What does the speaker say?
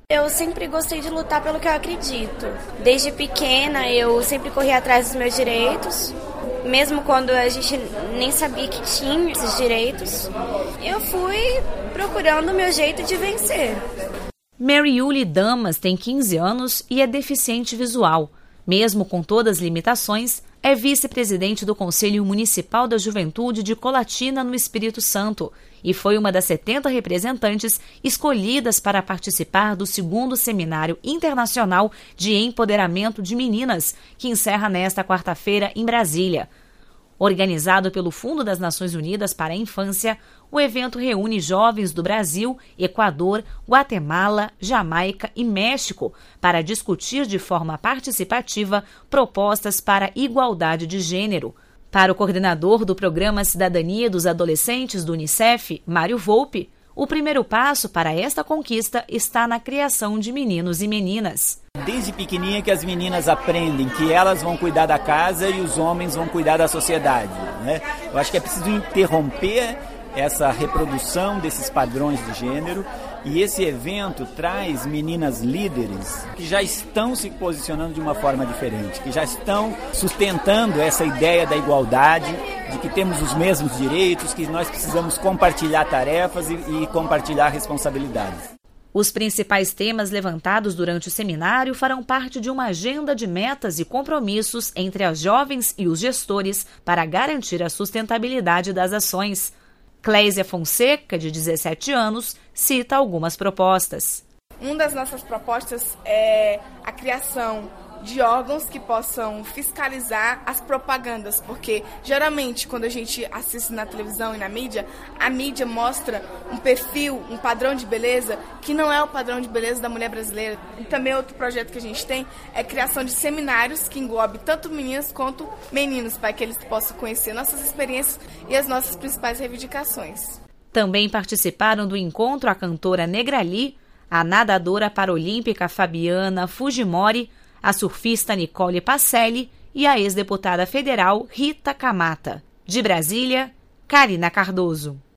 Eu sempre gostei de lutar pelo que eu acredito. Desde pequena eu sempre corri atrás dos meus direitos, mesmo quando a gente nem sabia que tinha esses direitos. Eu fui procurando o meu jeito de vencer. Mary Yuli Damas tem 15 anos e é deficiente visual. Mesmo com todas as limitações, é vice-presidente do Conselho Municipal da Juventude de Colatina, no Espírito Santo, e foi uma das 70 representantes escolhidas para participar do 2º Seminário Internacional de Empoderamento de Meninas, que encerra nesta quarta-feira em Brasília. Organizado pelo Fundo das Nações Unidas para a Infância, o evento reúne jovens do Brasil, Equador, Guatemala, Jamaica e México para discutir de forma participativa propostas para igualdade de gênero. Para o coordenador do Programa Cidadania dos Adolescentes do Unicef, Mário Volpe, o primeiro passo para esta conquista está na criação de meninos e meninas. Desde pequenininha que as meninas aprendem que elas vão cuidar da casa e os homens vão cuidar da sociedade, né? Eu acho que é preciso interromper essa reprodução desses padrões de gênero, e esse evento traz meninas líderes que já estão se posicionando de uma forma diferente, que já estão sustentando essa ideia da igualdade, de que temos os mesmos direitos, que nós precisamos compartilhar tarefas e compartilhar responsabilidades. Os principais temas levantados durante o seminário farão parte de uma agenda de metas e compromissos entre as jovens e os gestores para garantir a sustentabilidade das ações. Cléisia Fonseca, de 17 anos, cita algumas propostas. Uma das nossas propostas é a criação de órgãos que possam fiscalizar as propagandas, porque geralmente quando a gente assiste na televisão e na mídia, a mídia mostra um perfil, um padrão de beleza que não é o padrão de beleza da mulher brasileira. E também outro projeto que a gente tem é a criação de seminários que englobe tanto meninas quanto meninos, para que eles possam conhecer nossas experiências e as nossas principais reivindicações. Também participaram do encontro a cantora Negrali, a nadadora paralímpica Fabiana Fujimori, a surfista Nicole Pacelli e a ex-deputada federal Rita Camata. De Brasília, Karina Cardoso.